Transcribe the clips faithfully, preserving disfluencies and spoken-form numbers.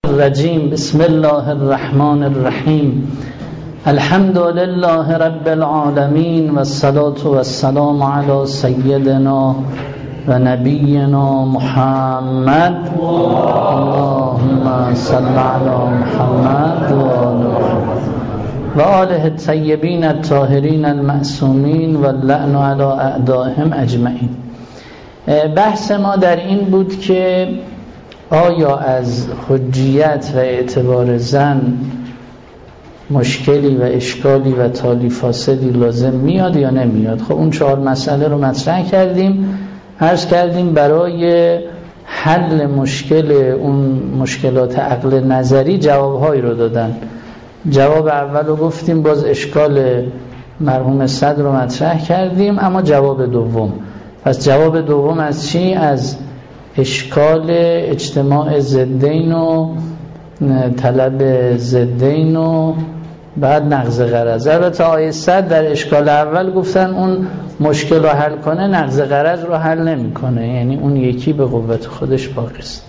الرجیم. بسم الله الرحمن الرحیم. الحمد لله رب العالمین و الصلاة و السلام علی سیدنا و نبینا محمد. اللهم صل علی محمد و آل محمد و آله الطیبین الطاهرین المعصومین و اللعن علی اعدائهم اجمعین. بحث ما در این بود که آیا از حجیت و اعتبار زن مشکلی و اشکالی و تالی فاسدی لازم میاد یا نمیاد. خب اون چهار مسئله رو مطرح کردیم. عرض کردیم برای حل مشکل اون مشکلات عقل نظری جوابهایی رو دادن. جواب اول رو گفتیم، باز اشکال مرحوم صدر رو مطرح کردیم. اما جواب دوم، پس جواب دوم از چی؟ از اشکال اجتماع ضدین و طلب ضدین و بعد نقض غرض. البته آیه صد در اشکال اول گفتن اون مشکل رو حل کنه، نقض غرض رو حل نمی کنه، یعنی اون یکی به قوت خودش باقی است.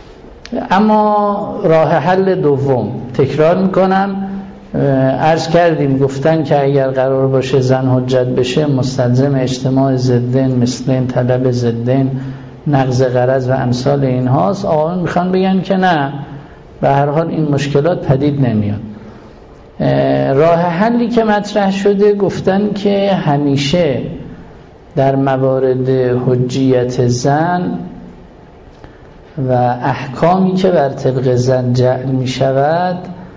اما راه حل دوم تکرار میکنم، عرض کردیم گفتن که اگر قرار باشه زن حجت بشه مستلزم اجتماع ضدین مثل طلب ضدین، نقض غرض و امثال این هاست. آقایون میخوان بگن که نه، به هر حال این مشکلات پدید نمیاد. راه حلی که مطرح شده گفتن که همیشه در موارد حجیت زن و احکامی که بر طبق زن جعل می شود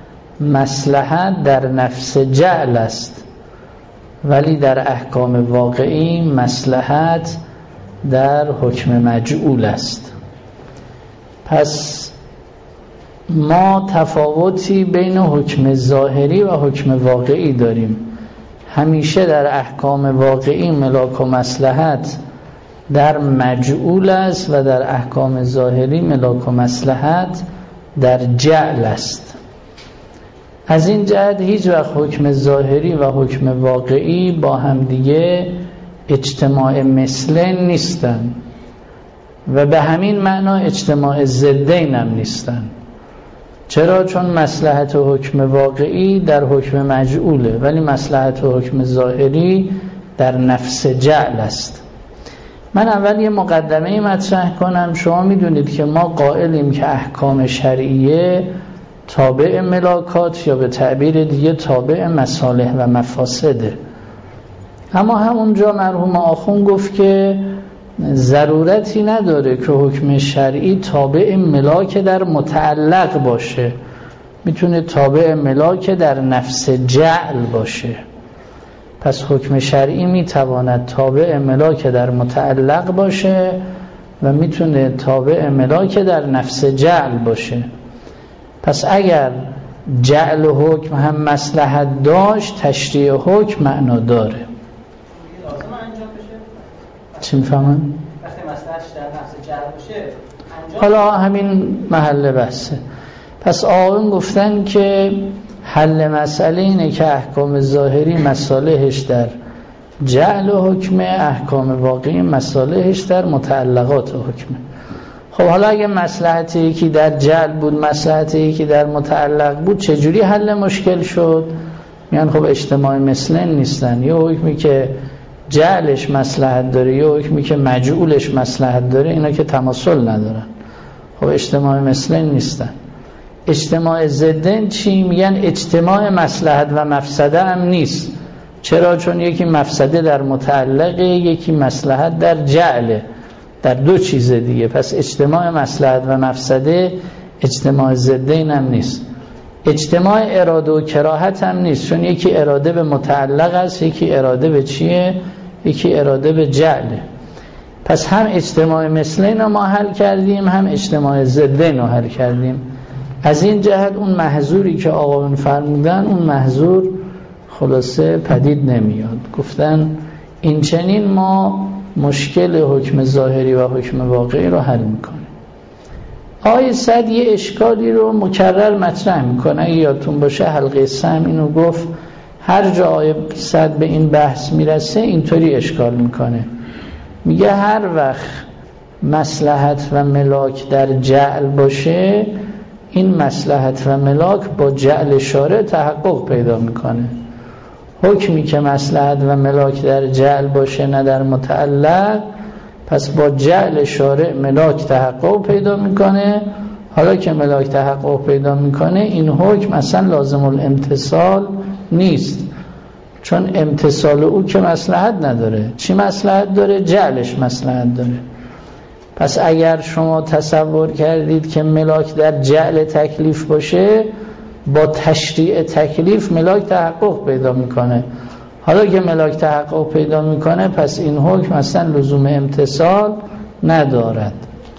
مصلحت در نفس جعل است، ولی در احکام واقعی مصلحت در حکم مجعول است. پس ما تفاوتی بین حکم ظاهری و حکم واقعی داریم. همیشه در احکام واقعی ملاک و مصلحت در مجعول است و در احکام ظاهری ملاک و مصلحت در جعل است. از این جهت هیچ وقت حکم ظاهری و حکم واقعی با همدیگه اجتماع مثلین نیستن و به همین معنا اجتماع ضدین هم نیستن. چرا؟ چون مصلحت حکم واقعی در حکم مجعوله، ولی مصلحت حکم ظاهری در نفس جعل است. من اول یه مقدمه مطرح کنم. شما میدونید که ما قائلیم که احکام شرعیه تابع ملاکات یا به تعبیر دیگه تابع مصالح و مفاسده. اما همونجا مرحوم آخوند گفت که ضرورتی نداره که حکم شرعی تابع ملاک در متعلق باشه، میتونه تابع ملاک در نفس جعل باشه. پس حکم شرعی میتواند تابع ملاک در متعلق باشه و میتونه تابع ملاک در نفس جعل باشه. پس اگر جعل حکم هم مصلحت داشت، تشریع حکم معنا داره. چی میفهمن؟ وقتی مصلحتش در نفس جعل باشه حالا همین محل بحثه. پس آقایون گفتن که حل مسئله اینه که احکام ظاهری مصالحش در جعل حکمه، احکام واقعی مصالحش در متعلقات حکمه. خب حالا اگه مصلحت یکی در جعل بود، مصلحت یکی در متعلق بود، چجوری حل مشکل شد؟ میان خب اجتماع مثلن نیستن. یه حکمی که جعلش مصلحت داره، یه حکمی که مجعولش مصلحت داره، اینا که تماثل ندارن. خب اجتماع مثلن نیستن. اجتماع ضدن چی؟ میگن اجتماع مصلحت و مفسده هم نیست. چرا؟ چون یکی مفسده در متعلقه، یکی مصلحت در جعله، در دو چیز دیگه. پس اجتماع مصلحت و مفسده اجتماع ضدین هم نیست. اجتماع اراده و کراهت هم نیست، چون یکی اراده به متعلق است، یکی اراده به چیه؟ یکی اراده به جعله. پس هم اجتماع مثلین رو ما حل کردیم، هم اجتماع ضدین رو حل کردیم. از این جهت اون محظوری که آقایون فرمودن، اون محظور خلاصه پدید نمیاد. گفتن این چنین ما مشکل حکم ظاهری و حکم واقعی رو حل میکنیم. آیه صد یه اشکالی رو مکرر مطرح میکنه. اگه یادتون باشه حلقه سهم اینو گفت، هر جا آیه صد به این بحث میرسه اینطوری اشکال میکنه. میگه هر وقت مصلحت و ملاک در جعل باشه، این مصلحت و ملاک با جعل شارع تحقق پیدا میکنه. حکمی که مصلحت و ملاک در جعل باشه نه در متعلق، پس با جعل شارع ملاک تحقق پیدا میکنه. حالا که ملاک تحقق پیدا میکنه این حکم اصلا لازم الامتثال نیست، چون امتثال او که مصلحت نداره. چی مصلحت داره؟ جعلش مصلحت داره. پس اگر شما تصور کردید که ملاک در جعل تکلیف باشه، با تشریع تکلیف ملاک تحقق پیدا میکنه. حالا که ملاک تحقق پیدا میکنه پس این حکم اصلا لزوم امتثال ندارد.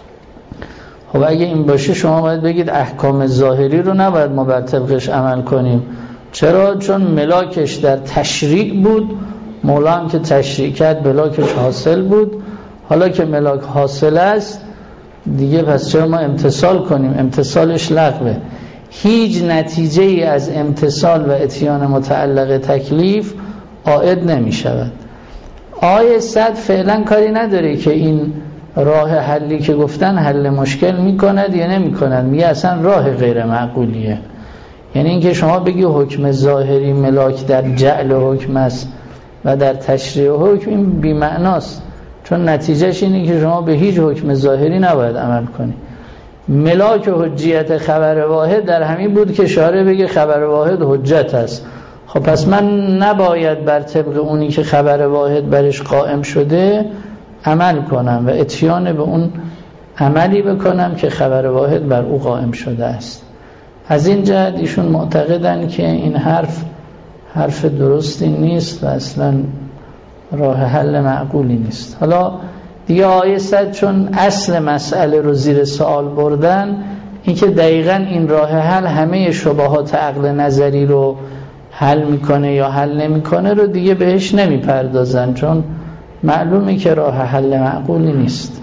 خب اگه این باشه شما باید بگید احکام ظاهری رو نباید ما بر طبقش عمل کنیم. چرا؟ چون ملاکش در تشریع بود، مولا هم که تشریع کرد ملاکش حاصل بود. حالا که ملاک حاصل است دیگه پس چرا ما امتثال کنیم؟ امتثالش لغوه. هیچ نتیجه ای از امتثال و اتیان متعلق تکلیف عائد نمی شود. آیه صد فعلا کاری نداره که این راه حلی که گفتن حل مشکل می کند یا نمی کند، میگه اصلا راه غیر معقولیه. یعنی اینکه شما بگی حکم ظاهری ملاک در جعل حکم است و در تشریع حکم، این بی معناست، چون نتیجهش اینه که شما به هیچ حکم ظاهری نباید عمل کنی. ملاک و حجیت خبر واحد در همین بود که شارع بگه خبر واحد حجت است. خب پس من نباید بر طبق اونی که خبر واحد برش قائم شده عمل کنم و اتیان به اون عملی بکنم که خبر واحد بر او قائم شده است. از این جهت ایشون معتقدن که این حرف حرف درستی نیست و اصلا راه حل معقولی نیست. حالا دیگه آیه صد چون اصل مسئله رو زیر سوال بردن، این که دقیقاً این راه حل همه شبهات عقل نظری رو حل میکنه یا حل نمیکنه رو دیگه بهش نمیپردازن، چون معلومه که راه حل معقولی نیست.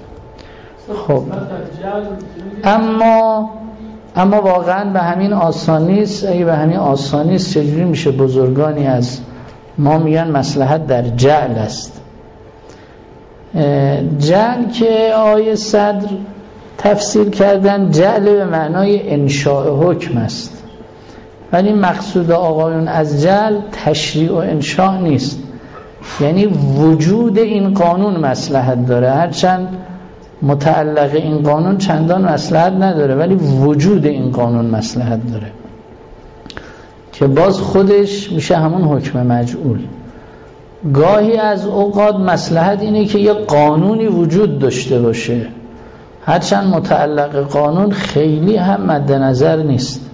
خب اما اما واقعاً به همین آسانی نیست. اگه به همین آسانی نیست چجوری میشه بزرگانی از ما میگن مصلحت در جعل است؟ جعل که آیه صدر تفسیر کردن جعل به معنای انشاء حکم است، ولی مقصود آقایون از جعل تشریع و انشاء نیست. یعنی وجود این قانون مصلحت داره، هرچند متعلق این قانون چندان مصلحت نداره، ولی وجود این قانون مصلحت داره که باز خودش میشه همون حکم مجعول. گاهی از اوقات مصلحت اینه که یه قانونی وجود داشته باشه، هرچند متعلق قانون خیلی هم مد نظر نیست.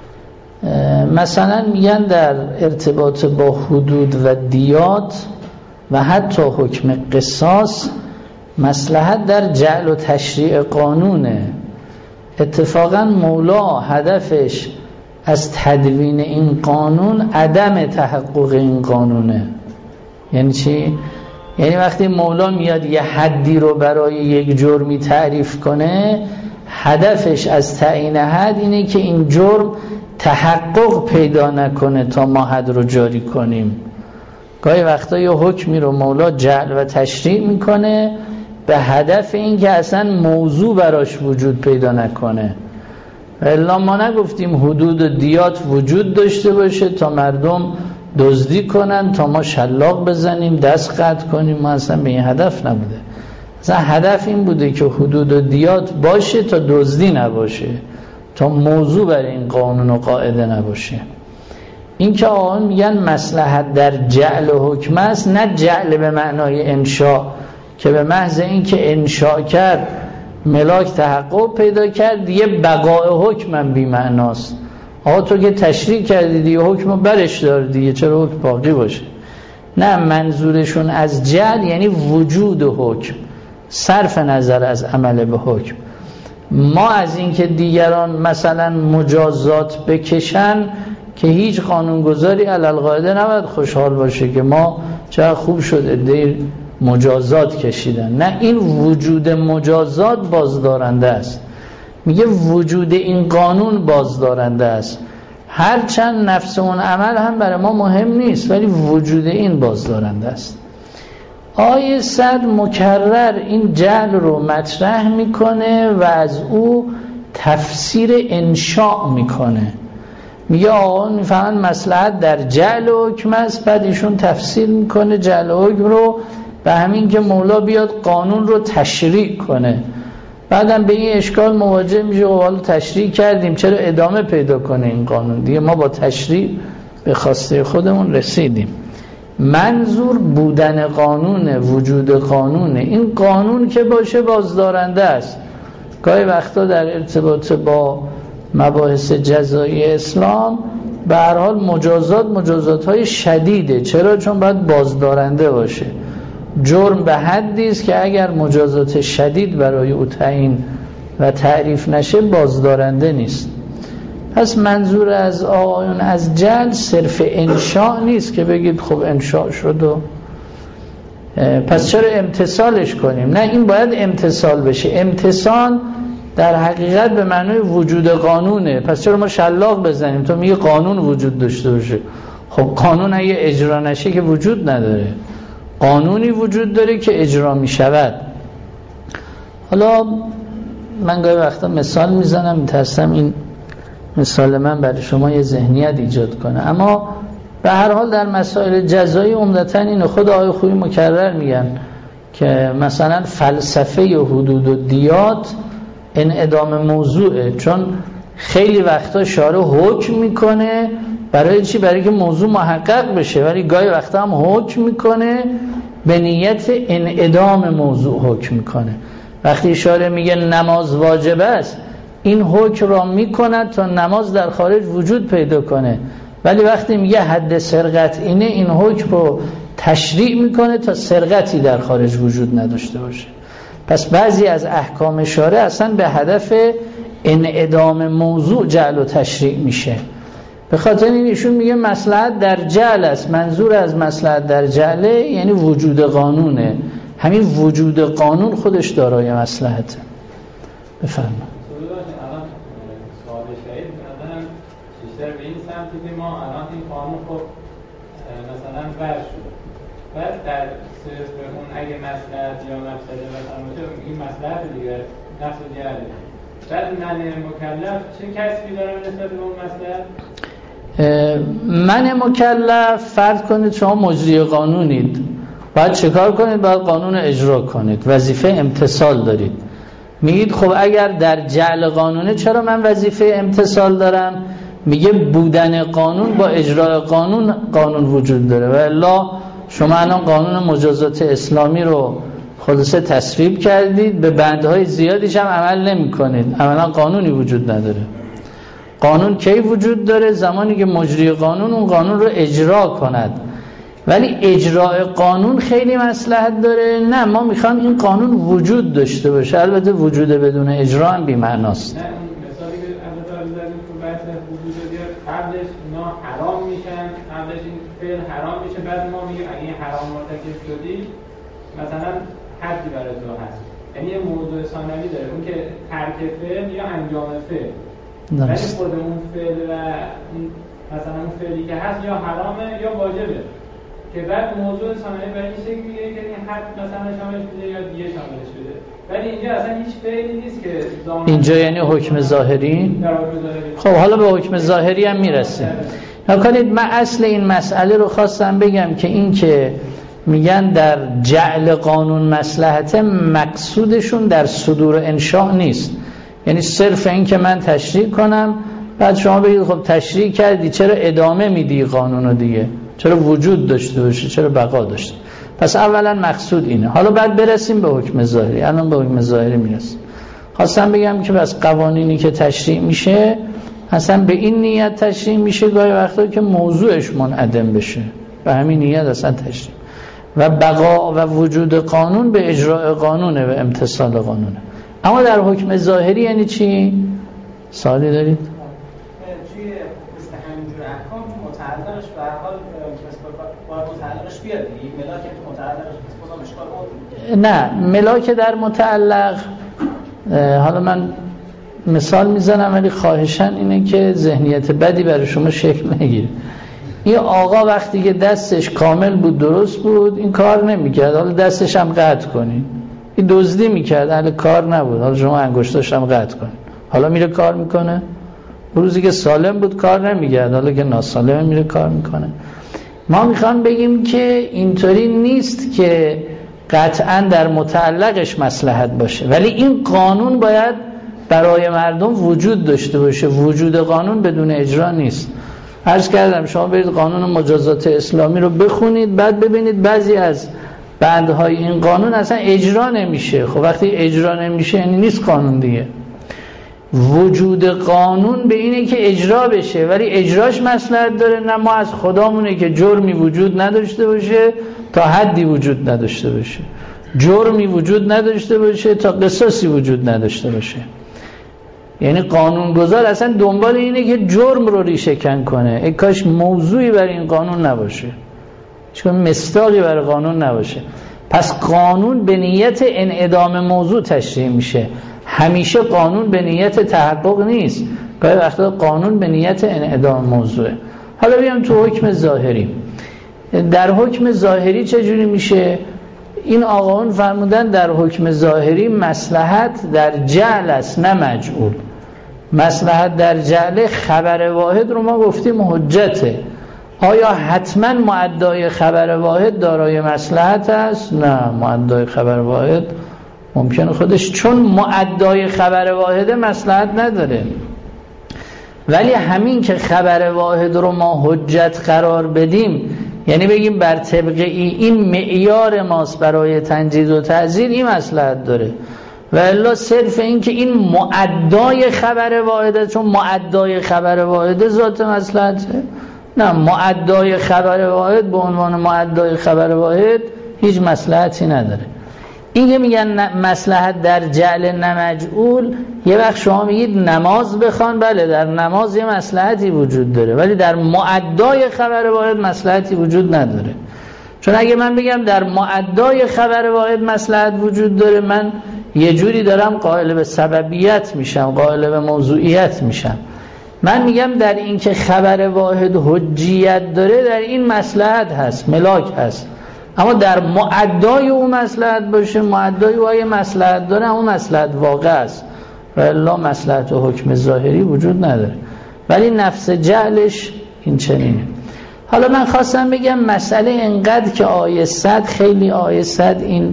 مثلا میگن در ارتباط با حدود و دیات و حتی حکم قصاص مصلحت در جعل و تشریع قانونه. اتفاقا مولا هدفش از تدوین این قانون عدم تحقق این قانونه. یعنی چی؟ یعنی وقتی مولا میاد یه حدی رو برای یک جرمی تعریف کنه، هدفش از تعیین حد اینه که این جرم تحقق پیدا نکنه تا ما حد رو جاری کنیم. گاهی وقتا یه حکمی رو مولا جعل و تشریع میکنه به هدف این که اصلا موضوع براش وجود پیدا نکنه. الا ما نگفتیم حدود و دیات وجود داشته باشه تا مردم دزدی کنن، تا ما شلاق بزنیم دست قطع کنیم، ما اصلا به این هدف نبوده. اصلا هدف این بوده که حدود و دیات باشه تا دزدی نباشه، تا موضوع برای این قانون و قاعده نباشه. این که آقایون میگن مصلحت در جعل حکم است، نه جعل به معنای انشاء که به محض این که انشاء کرد ملاک تحقق پیدا کرد دیگه بقای حکم هم بی معناست. آقا تو که تشریع کردی دیگه حکم رو برش دار دیگه، چرا حکم باقی باشه؟ نه، منظورشون از جعل یعنی وجود حکم، صرف نظر از عمل به حکم. ما از این که دیگران مثلا مجازات بکشن که هیچ قانونگذاری علالقاعده نباید خوشحال باشه که ما چرا خوب شد عده مجازات کشیدن. نه، این وجود مجازات بازدارنده است. میگه وجود این قانون بازدارنده است، هرچند نفس اون عمل هم برای ما مهم نیست، ولی وجود این بازدارنده است. آیه صد مکرر این جعل رو مطرح میکنه و از او تفسیر انشاء میکنه، میگه آقا میفهمن مصلحت در جعل حکم است، بعد ایشون تفسیر میکنه جعل حکم رو به همین که مولا بیاد قانون رو تشریع کنه. بعدم به این اشکال مواجه میشه و حالا تشریع کردیم چرا ادامه پیدا کنه این قانون دیگه، ما با تشریع به خواسته خودمون رسیدیم. منظور بودن قانون، وجود قانونه. این قانون که باشه بازدارنده است. گاهی وقتا در ارتباط با مباحث جزایی اسلام به هر حال مجازات مجازات های شدیده. چرا؟ چون باید بازدارنده باشه. جرم به حدی است که اگر مجازات شدید برای او تعیین و تعریف نشه بازدارنده نیست. پس منظور از آقایون از جعل صرف انشاء نیست که بگید خب انشاء شد و پس چرا امتثالش کنیم. نه، این باید امتثال بشه. امتثال در حقیقت به معنای وجود قانونه. پس چرا ما شلاق بزنیم؟ تو میگه قانون وجود داشته باشه. خب قانون اگه اجرا نشه که وجود نداره. قانونی وجود داره که اجرا می شود. حالا من گاهی وقتا مثال میزنم، میترسم این مثال من برای شما یه ذهنیت ایجاد کنه، اما به هر حال در مسائل جزایی عمدتاً اینو خود آقای خویی مکرر میگن که مثلا فلسفه و حدود و دیات انعدام موضوعه، چون خیلی وقتا شارع حکم میکنه برای چی؟ برای که موضوع محقق بشه، ولی گاهی وقتا هم حکم میکنه به نیت انعدام موضوع حکم میکنه. وقتی شارع میگه نماز واجب است، این حکم را میکند تا نماز در خارج وجود پیدا کنه، ولی وقتی میگه حد سرقت اینه، این حکم رو تشریع میکنه تا سرقتی در خارج وجود نداشته باشه. پس بعضی از احکام شارع اصلا به هدف انعدام موضوع جعل و تشریع میشه. به خاطر این ایشون میگه مصلحت در جعل است. منظور از مصلحت در جعله یعنی وجود قانونه. همین وجود قانون خودش دارای مصلحته. بفرمایید. الان سوال شهید مثلا بیشتر به این سمتی که ما الان این قانون خب مثلا ورد شده، بعد در صرف اون اگه مصلحت یا مفسده مثلا باشه، این مصلحت دیگه نفس جعله، بعد من مکلف چه کسبی دارم نسبت به اون مصلحت؟ من مکلف فرض کنید شما مجری قانونید، باید چیکار کنید؟ باید قانون اجرا کنید، وظیفه امتثال دارید. میگید خب اگر در جعل قانونه چرا من وظیفه امتثال دارم؟ میگه بودن قانون با اجرای قانون قانون وجود داره، و الا شما الان قانون مجازات اسلامی رو خلاصه تصویب کردید، به بندهای زیادیش هم عمل نمی کنید، عملا قانونی وجود نداره. قانون کی وجود داره؟ زمانی که مجری قانون اون قانون رو اجرا کند. ولی اجرای قانون خیلی مصلحت داره؟ نه، ما میخوام این قانون وجود داشته باشه. البته وجود بدون اجرا هم بی‌معناست. نه، مثالی که البته زدیم تو بحث وجود دیگه، قبلش اینا حرام میشن، قبلش این فعل حرام میشه، بعد ما میگیم اگه این حرام مرتکب شدی مثلا حدی برای تو هست. یعنی یه موضوع ثانوی داره، اون که ترک فعل یا انجام فعل. ولی خود اون فعل و مثلا اون فعلی که هست یا حرامه یا واجبه، که بعد موضوع ثانوی برای این شکل میگه که این حد مثلا شاملش بوده یا دیگه شاملش بوده، ولی اینجا اصلا هیچ فعلی نیست که اینجا یعنی حکم ظاهری. خب حالا به حکم ظاهری هم میرسیم. نکنید من اصل این مسئله رو خواستم بگم که این که میگن در جعل قانون مصلحت، مقصودشون در صدور انشاء نیست. یعنی صرف این که من تشریع کنم بعد شما بگید خب تشریع کردی چرا ادامه میدی قانونو دیگه، چرا وجود داشته باشه، چرا بقا داشته. پس اولا مقصود اینه. حالا بعد برسیم به حکم ظاهری. الان به حکم ظاهری میرسیم. خواستم بگم که بس قوانینی که تشریع میشه اصلا به این نیت تشریع میشه گاهی وقتا که موضوعش منعدم بشه، به همین نیت اصلا تشریع. و بقا و وجود قانون به اجراء قانونه و امتثال قانونه. اما در حکم ظاهری یعنی چی؟ سوالی دارید؟ توی مثل همینجور احکام متعلقش به هر حال باید متعلقش بیاد دیگه، ملاک تو متعلقش بازم اشکال بود. نه، ملاک در متعلق، حالا من مثال میزنم ولی خواهشاً اینه که ذهنیت بدی برای شما شکل نگیره. این آقا وقتی که دستش کامل بود، درست بود، این کار نمیکرد، حالا دستش هم قطع کنید. این دزدی میکرد، اهل کار نبود، حالا شما انگشتاش هم قطع کنید. حالا میره کار میکنه؟ روزی که سالم بود کار نمیگرد، حالا که ناسالم میره کار میکنه. ما میخوام بگیم که اینطوری نیست که قطعا در متعلقش مصلحت باشه، ولی این قانون باید برای مردم وجود داشته باشه. وجود قانون بدون اجرا نیست. عرض کردم شما برید قانون مجازات اسلامی رو بخونید، بعد ببینید بعضی از بندهای این قانون اصلا اجرا نمیشه. خب وقتی اجرا نمیشه یعنی نیست قانون دیگه. وجود قانون به اینه که اجرا بشه، ولی اجراش مصلحت داره. نه ما از خدامونه که جرمی وجود نداشته باشه تا حدی وجود نداشته باشه، جرمی وجود نداشته باشه تا قصاصی وجود نداشته باشه. یعنی قانونگذار اصلا دنبال اینه که جرم رو ریشه کن کنه. ای کاش موضوعی برای این قانون نباشه، چون مصداقی برای قانون نباشه. پس قانون به نیت انعدام موضوع تشریع میشه. همیشه قانون به نیت تحقق نیست، گاهی وقتا قانون به نیت انعدام موضوعه. حالا بیام تو حکم ظاهری. در حکم ظاهری چجوری میشه؟ این آقایون فرمودن در حکم ظاهری مصلحت در جعل است نه مجعول. مصلحت در جعل خبر واحد رو ما گفتیم حجته. آیا حتما مؤدای خبر واحد دارای مصلحت است؟ نه، مؤدای خبر واحد ممکنه خودش چون مؤدای خبر واحد مصلحت نداره، ولی همین که خبر واحد رو ما حجت قرار بدیم، یعنی بگیم بر طبق این معیار ماست برای تنجید و تعزیر، این مصلحت داره. و الا صرف این که این مؤدای خبر واحده، چون مؤدای خبر واحده ذات مصلحته. نه، مؤدای خبر واحد به عنوان مؤدای خبر واحد هیچ مصلحتی نداره. این که میگن مصلحت در جعل نمجعول، یه وقت شما میگید نماز بخوان، بله در نماز یه مصلحتی وجود داره، ولی در مؤدای خبر واحد مصلحتی وجود نداره. چون اگه من بگم در مؤدای خبر واحد مصلحت وجود داره، من یه جوری دارم قائل به سببیت میشم، قائل به موضوعیت میشم. من میگم در این که خبر واحد حجیت داره، در این مصلحت هست، ملاک هست. اما در مؤدای اون مصلحت باشه، مؤدای وای مصلحت داره، اون مصلحت واقع است و الا مصلحت و حکم ظاهری وجود نداره. ولی نفس جعلش این چنینه. حالا من خواستم بگم مسئله اینقدر که آیه صد، خیلی آیه صد این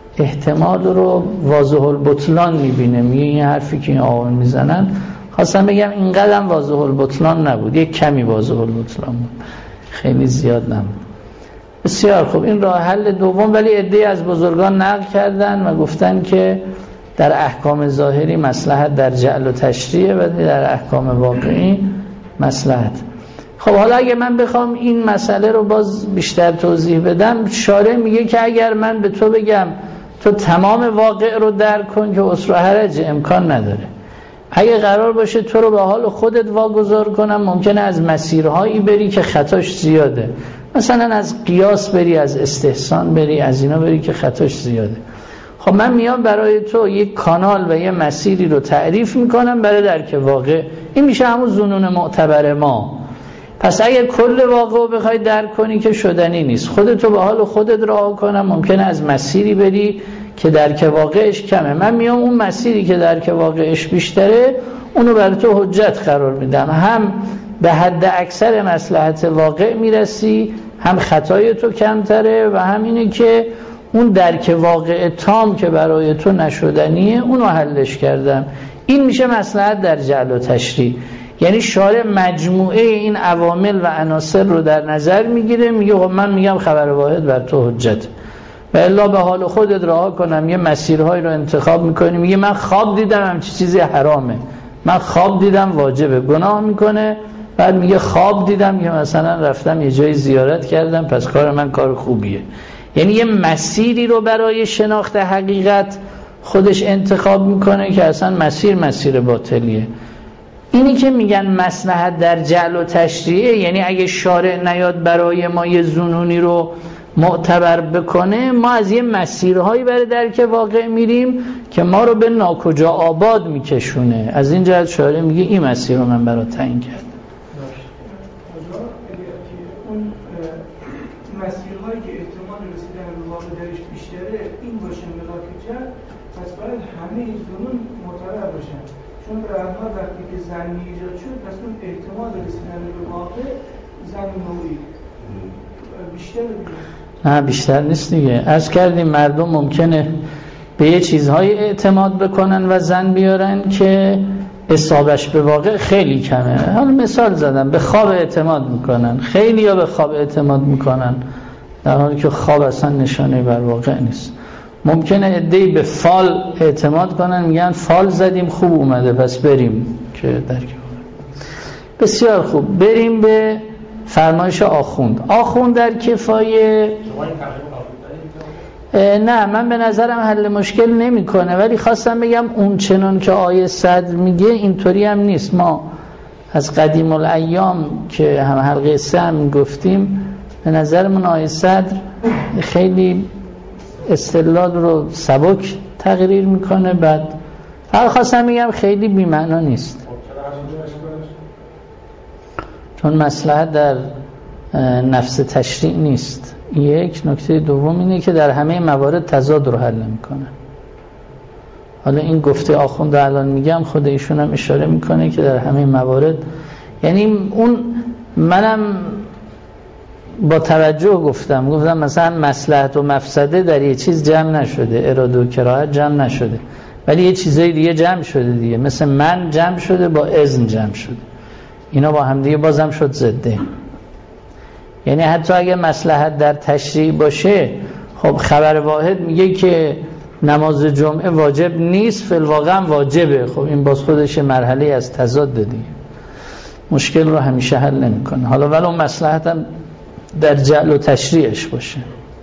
احتمال رو واضح البطلان میبینه، میگه این حرفی که این آقایون میزنن، خواستم بگم اینقدر هم واضح البطلان نبود، یک کمی واضح البطلان بود، خیلی زیاد نبود. بسیار خوب. این راه حل دوم، ولی عده‌ای از بزرگان نقل کردن و گفتن که در احکام ظاهری مصلحت در جعل و تشریع و در احکام واقعی مصلحت. خب حالا اگه من بخوام این مسئله رو باز بیشتر توضیح بدم، شارع میگه که اگر من به تو بگم تو تمام واقع رو درک کن که اسر و حرج امکان نداره. اگه قرار باشه تو رو به حال خودت واگذار کنم، ممکنه از مسیرهایی بری که خطاش زیاده، مثلا از قیاس بری، از استحسان بری، از اینا بری که خطاش زیاده. خب من میام برای تو یک کانال و یه مسیری رو تعریف میکنم برای درک واقع. این میشه همون ظنون معتبر ما. پس اگه کل واقع رو بخوای درک کنی که شدنی نیست، خودتو به حال خودت رها کنم، ممکنه از مسیری بری که درک واقعش کمه. من میام اون مسیری که درک واقعش بیشتره اونو برای تو حجت قرار میدم، هم به حد اکثر مصلحت واقع میرسی، هم خطای تو کمتره، و هم اینه که اون درک واقع تام که برای تو نشدنیه اونو حلش کردم. این میشه مصلحت در جعل و تشریع. یعنی شارع مجموعه این عوامل و عناصر رو در نظر میگیره، میگه خب من میگم خبر واحد بر تو حجت، و الا به حال خودت رها کنم. یه مسیرهایی رو انتخاب میکنی، میگه من خواب دیدم همچی چیزی حرامه، من خواب دیدم واجبه، گناه میکنه. بعد میگه خواب دیدم که مثلا رفتم یه جای زیارت کردم، پس کار من کار خوبیه. یعنی یه مسیری رو برای شناخت حقیقت خودش انتخاب میکنه که اصلا مسیر مسیر باطلیه. اینی که میگن مصلحت در جعل و تشریع، یعنی اگه شارع نیاد برای ما یه ظنونی رو معتبر بکنه، ما از یه مسیرهایی برای درک واقع میریم که ما رو به ناکجا آباد میکشونه. از این جهت شارع میگه این مسیر رو من برات تعیین کردم. اون مسیرهایی که احتمال رسیدن به واقع درش بیشتره این باشه ملاک جعل، پس باید همه این ظنون معتبر باشن. چون به هر حال وقتی که زن ایجاد شد پس اون احتمال رسیدن به واقع زن نوعی بیشتر دیگه. نه بیشتر نیست دیگه. عرض کردیم مردم ممکنه به یه چیزهای اعتماد بکنن و زن بیارن که اصابش به واقع خیلی کمه. حالا مثال زدم، به خواب اعتماد میکنن، خیلی ها به خواب اعتماد میکنن در حالی که خواب اصلا نشانه بر واقع نیست. ممکنه عده‌ای به فال اعتماد کنن، میگن فال زدیم خوب اومده پس بریم، که درک بسیار خوب. بریم به فرمایش آخوند. آخوند در کفایه نه، من به نظرم حل مشکل نمیکنه، ولی خواستم بگم اون چنان که آیه صدر میگه اینطوری هم نیست. ما از قدیم الایام که هم حلقه سه هم گفتیم، به نظرمون آیه صدر خیلی استدلال رو سبک تقریر میکنه. بعد هر خواستم بگم خیلی بی‌معنا نیست، چون مصلحت در نفس تشریع نیست. یک نکته دوم اینه که در همه موارد تضاد رو حل میکنه. حالا این گفته آخوند الان میگم، خود ایشون هم اشاره میکنه که در همه موارد، یعنی اون منم با توجه گفتم گفتم مثلا مصلحت و مفسده در یه چیز جمع نشده، اراده و کراهت جمع نشده، ولی یه چیزای دیگه جمع شده دیگه، مثل من جمع شده با اذن جمع شده، اینا با هم دیگه بازم شد ضده. یعنی حتی اگه مصلحت در تشریع باشه، خب خبر واحد میگه که نماز جمعه واجب نیست، فی الواقع هم واجبه، خب این باز خودش مرحله از تضاد دیگه، مشکل رو همیشه حل نمیکنه. حالا ولو مصلحت هم در جعل و تشریعش باشه.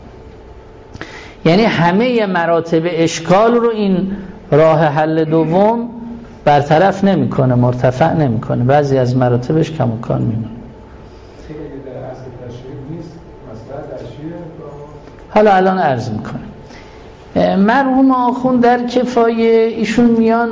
یعنی همه مراتب اشکال رو این راه حل دوم برطرف نمیکنه، مرتفع نمیکنه، بعضی از مراتبش کماکان میمونه. حالا الان عرض میکنه. مرحوم آخوند در کفایه ایشون میان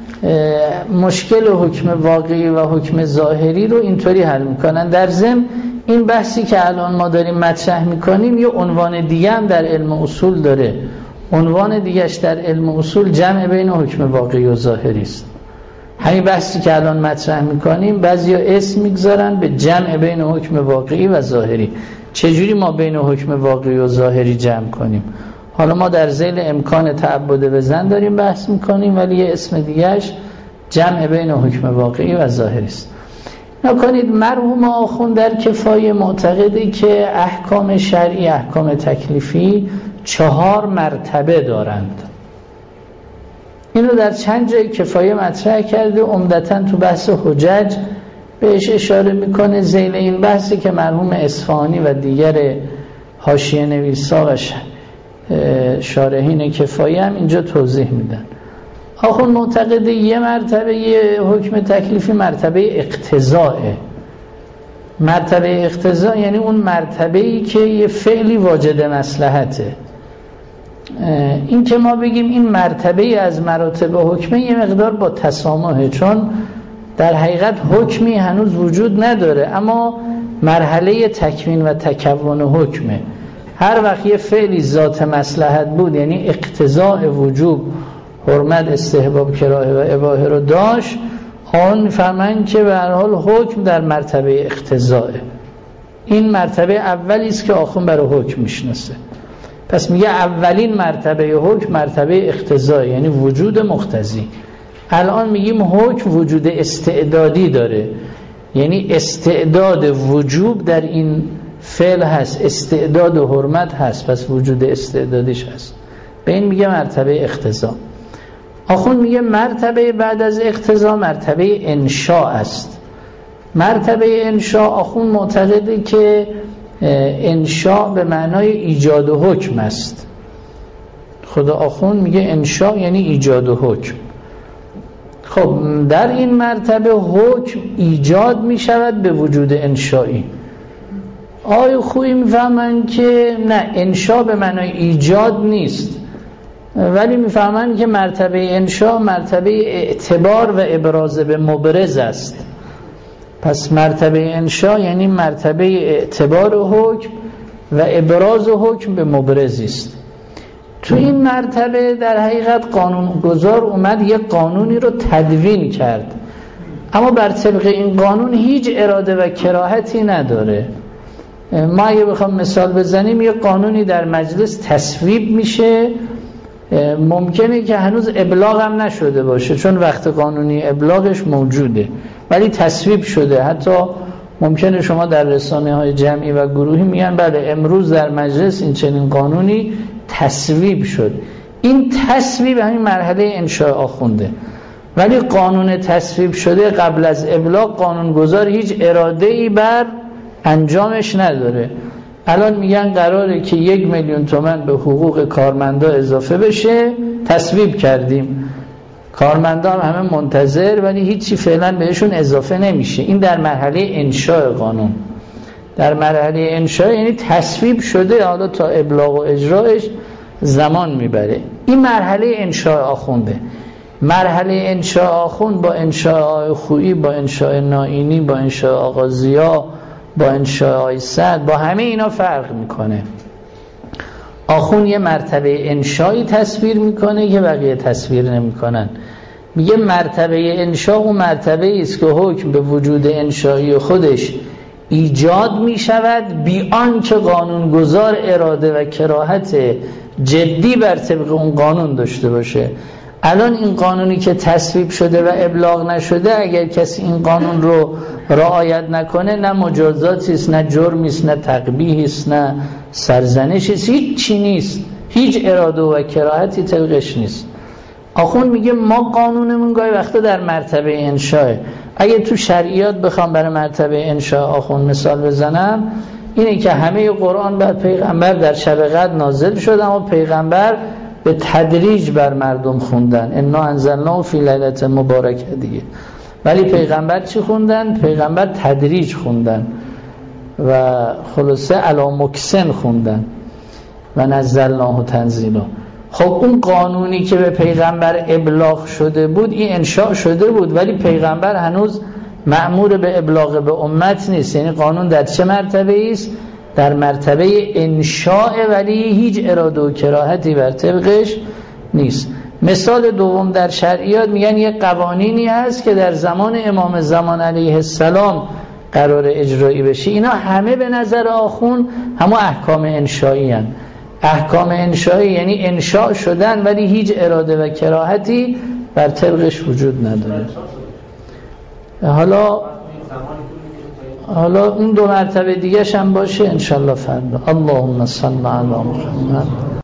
مشکل حکم واقعی و حکم ظاهری رو اینطوری حل میکنن. در ضمن این بحثی که الان ما داریم مطرح میکنیم یه عنوان دیگه هم در علم اصول داره. عنوان دیگهش در علم اصول جمع بین حکم واقعی و ظاهری است. همین بحثی که الان مطرح میکنیم بعضیا اسم میگذارن به جمع بین حکم واقعی و ظاهری. چجوری ما بین حکم واقعی و ظاهری جمع کنیم؟ حالا ما در ذیل امکان تعبد به زن داریم بحث میکنیم، ولی یه اسم دیگهش جمع بین حکم واقعی و ظاهری است. نکنید مرحوم آخوند در کفایه معتقده که احکام شرعی، احکام تکلیفی چهار مرتبه دارند. اینو در چند جای کفایه مطرح کرده، عمدتاً تو بحث حجج بهش اشاره میکنه. ذیل این بحثی که مرحوم اصفهانی و دیگر حاشیه نویسا و شارحین کفایه هم اینجا توضیح میدن. آخوند معتقده یه مرتبه یه حکم تکلیفی مرتبه اقتضاءه. مرتبه اقتضاء یعنی اون مرتبه‌ای که یه فعلی واجد مصلحته. این که ما بگیم این مرتبه از مراتب حکمه یه مقدار با تسامحه، چون در حقیقت حکمی هنوز وجود نداره، اما مرحله تکوین و تکون حکمه. هر وقت یه فعلی ذات مصلحت بود، یعنی اقتضاء وجوب، حرمت، استحباب، کراهه و اباحه رو داشت، آن می‌فهمن که به هر حال حکم در مرتبه اقتضاءه. این مرتبه اولی است که آخوند برای حکم میشناسه. پس میگه اولین مرتبه حکم مرتبه اقتضاء، یعنی وجود مقتضی. الان میگیم حکم وجود استعدادی داره، یعنی استعداد وجوب در این فعل هست، استعداد و حرمت هست، پس وجود استعدادیش هست. به این میگه مرتبه اقتضا. آخوند میگه مرتبه بعد از اقتضا مرتبه انشاء است. مرتبه انشاء آخوند معتقده که انشاء به معنای ایجاد و حکم است. خود آخوند میگه انشاء یعنی ایجاد و حکم. خب در این مرتبه حکم ایجاد میشود به وجود انشایی. آقای خویی میفهمن که نه، انشاء به معنای ایجاد نیست، ولی میفهمن که مرتبه انشاء مرتبه اعتبار و ابراز به مبرز است. پس مرتبه انشاء یعنی مرتبه اعتبار و حکم و ابراز و حکم به مبرزی است. تو این مرتبه در حقیقت قانونگذار اومد یه قانونی رو تدوین کرد، اما بر طبق این قانون هیچ اراده و کراهتی نداره. ما اگه بخوام مثال بزنیم، یه قانونی در مجلس تصویب میشه، ممکنه که هنوز ابلاغ هم نشده باشه چون وقت قانونی ابلاغش موجوده، ولی تصویب شده. حتی ممکنه شما در رسانه های جمعی و گروهی میگن بله امروز در مجلس این چنین قانونی تصویب شد. این تصویب همین مرحله انشاء آخونده، ولی قانون تصویب شده قبل از ابلاغ قانونگذار هیچ اراده ای بر انجامش نداره. الان میگن قراره که یک میلیون تومان به حقوق کارمندا اضافه بشه، تصویب کردیم، کارمندا هم همه منتظر، ولی هیچی فعلا بهشون اضافه نمیشه. این در مرحله انشاء قانون. در مرحله انشاء یعنی تصویب شده، حالا تا ابلاغ و اجراش زمان میبره. این مرحله انشاء آخونده. مرحله انشاء آخوند با انشاء خویی، با انشاء نائینی، با انشاء آغازیا، با انشاء آیسد، با همه اینا فرق میکنه. آخوند یه مرتبه انشایی تصویر میکنه که بقیه تصویر نمیکنن. میگه مرتبه انشا اون مرتبه است که حکم به وجود انشایی خودش ایجاد میشود بی آنکه قانونگذار اراده و کراهت جدی بر طبق اون قانون داشته باشه. الان این قانونی که تصویب شده و ابلاغ نشده، اگر کسی این قانون رو رعایت نکنه، نه مجازاتی است، نه جرمی است، نه تقبیحی است، نه سرزنشی است، هیچ چی نیست، هیچ اراده و کراهتی طبقش نیست. آخوند میگه ما قانونمون گاهی وقتا در مرتبه انشاء. اگه تو شرعیات بخوام برای مرتبه انشاء آخوند مثال بزنم، اینه که همه قرآن بر پیغمبر در شب قدر نازل شد، اما پیغمبر به تدریج بر مردم خوندن. انا انزلناه فی لیلة مبارکه دیگه. ولی پیغمبر چی خوندن؟ پیغمبر تدریج خوندن و خلاصه علی مکسن خوندن و نزلناه تنزیلا. خب اون قانونی که به پیغمبر ابلاغ شده بود، این انشاء شده بود، ولی پیغمبر هنوز مأمور به ابلاغ به امت نیست. یعنی قانون در چه مرتبه است؟ در مرتبه انشاء، ولی هیچ اراده و کراهتی بر طبقش نیست. مثال دوم در شرعیات میگن یه قوانینی هست که در زمان امام زمان علیه السلام قرار اجرایی بشه. اینا همه به نظر آخوند همه احکام انشایی هستند. احکام انشایی یعنی انشاء شدن ولی هیچ اراده و کراهتی بر طبقش وجود نداره. حالا حالا اون دو مرتبه دیگه هم باشه انشالله فردا. اللهم صل علی محمد.